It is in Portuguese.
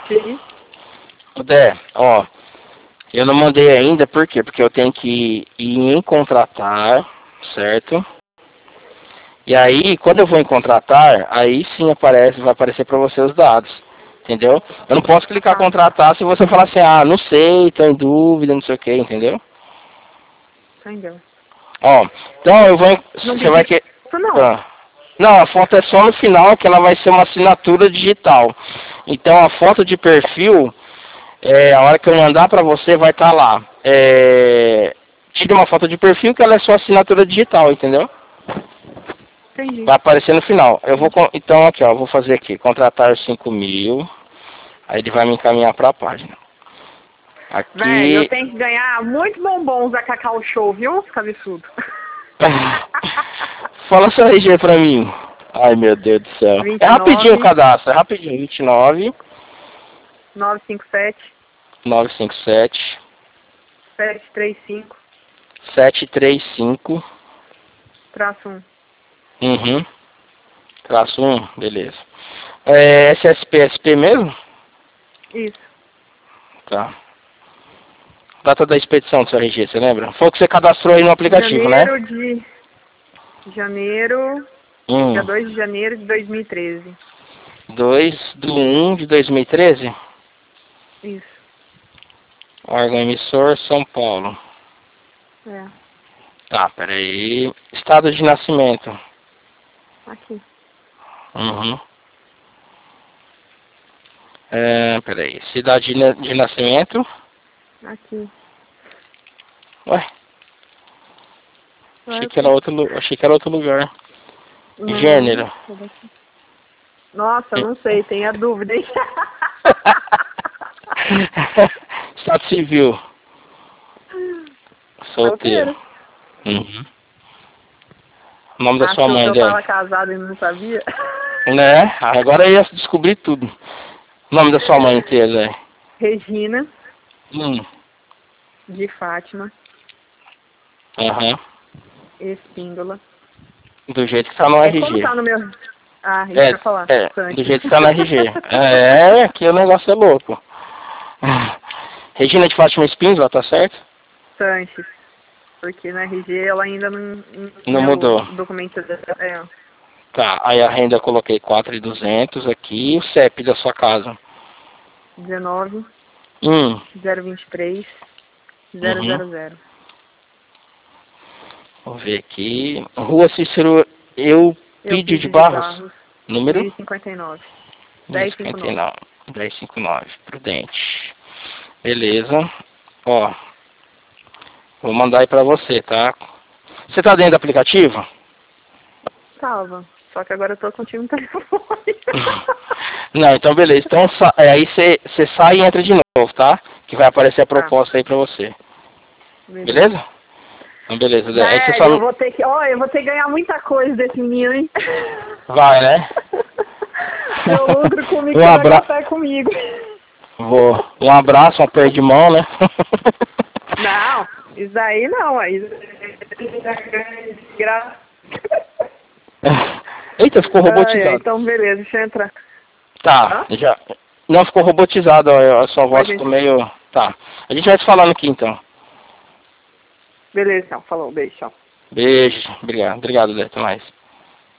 Sim. Dé, ó, eu não mandei ainda, por quê? Porque eu tenho que ir em contratar, certo? E aí, quando eu vou em contratar, aí sim vai aparecer para você os dados, entendeu? Eu não posso clicar Tá. contratar se você falar assim, ah, não sei, tô em dúvida, não sei o que, entendeu? Entendeu? Ó, então eu vou, Não você vai pedi que... isso, não. Ah. Não, a foto é só no final, que ela vai ser uma assinatura digital. Então a foto de perfil, a hora que eu mandar para você, vai estar lá. Tire uma foto de perfil que ela é sua assinatura digital, entendeu? Entendi. Vai aparecer no final. Então aqui, ó, eu vou fazer aqui, contratar 5.000. Aí ele vai me encaminhar para a página. Véi, eu Aqui. tenho que ganhar muitos bombons da Cacau Show, viu, cabeçudo? Fala sua RG pra mim. Ai meu Deus do céu. É rapidinho o 29 cadastro, é rapidinho. 29 957 957 735 735 -1. Uhum. Traço 1, beleza. É SSP mesmo? Isso. Tá. Data da expedição do seu RG, você lembra? Foi o que você cadastrou aí no aplicativo, né? Janeiro, dia 2 de janeiro de 2013. 2/1/2013? Isso. Órgão emissor, São Paulo. É. Tá, peraí. Estado de nascimento. Aqui. Uhum. Peraí. Cidade de nascimento. Aqui. Ué, Vai achei que era outro lugar. Não. Gênero. Nossa, não sei, tem a dúvida, hein? Estado civil. Solteiro. Solteiro. Uhum. O nome da sua Achou que mãe, eu Dé? tava casada e não sabia? Né? Agora eu ia descobrir tudo. O nome da sua mãe inteira, Dé? Regina, Hum. de Fátima, Aham. Espíndola. Do jeito que tá no Como RG. tá no meu... Ah, isso que eu ia falar. Do Sanches. jeito que tá no RG. Aqui o negócio é louco. Regina de Fátima Espíndola, tá certo? Sanches. Porque na RG ela ainda não... Não Meu mudou. documento... Tá, aí a renda eu coloquei 4.200 aqui. O CEP da sua casa? 19 Hum. 023 Uhum. 000. Vou ver aqui. Rua Cícero Eupídio de Euclides de Barros. Barros, Número? 1059. 1059. 1059. 1059. Prudente. Beleza. Ó. Vou mandar aí pra você, tá? Você tá dentro do aplicativo? Tava. Só que agora eu tô contigo no telefone. Não, então beleza. Então aí você sai e entra de novo, tá? Que vai aparecer a Tá, proposta aí pra você. beleza. Beleza? Então beleza. Aí você Velho, só... eu vou ter que. Ó, eu vou ter que ganhar muita coisa desse menino, hein? Vai, né? Meu lucro comigo, Um você vai abraço. gastar comigo. Um abraço, um aperto de mão, né? Não, isso daí não, aí. Eita, ficou robotizado. Então beleza, deixa eu entrar. Tá, Hã? já. Não, ficou robotizado, ó, a sua voz Pode ficou ir. meio... Tá. A gente vai se falando aqui então. Beleza, então. Falou, beijo, tchau. Beijo. Obrigado, Lê. Até mais.